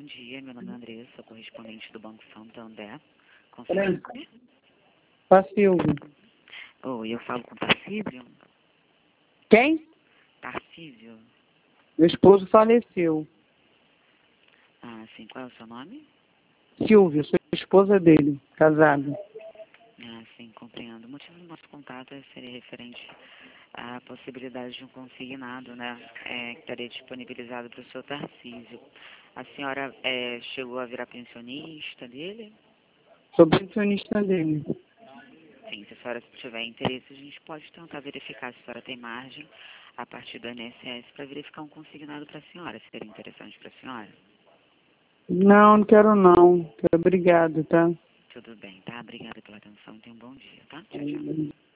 dia. Meu nome é Andressa, correspondente do Banco Santander. Consegue? Silvio. Oi, eu falo com Tarcísio? Quem? Tarcísio? Meu esposo faleceu. Ah, sim. Qual é o seu nome? Silvio, sou esposa dele, casada. Ah, sim, compreendo. O motivo do nosso contato seria referente à possibilidade de um consignado, né? Que estaria disponibilizado para o seu Tarcísio. A senhora chegou a virar pensionista dele? Sou pensionista dele. Sim, se a senhora tiver interesse, a gente pode tentar verificar se a senhora tem margem a partir do INSS para verificar um consignado para a senhora. Seria interessante para a senhora? Não quero não. Obrigado, tá? Tudo bem, tá? Obrigada pela atenção e tenha um bom dia, tá? Tchau, tchau.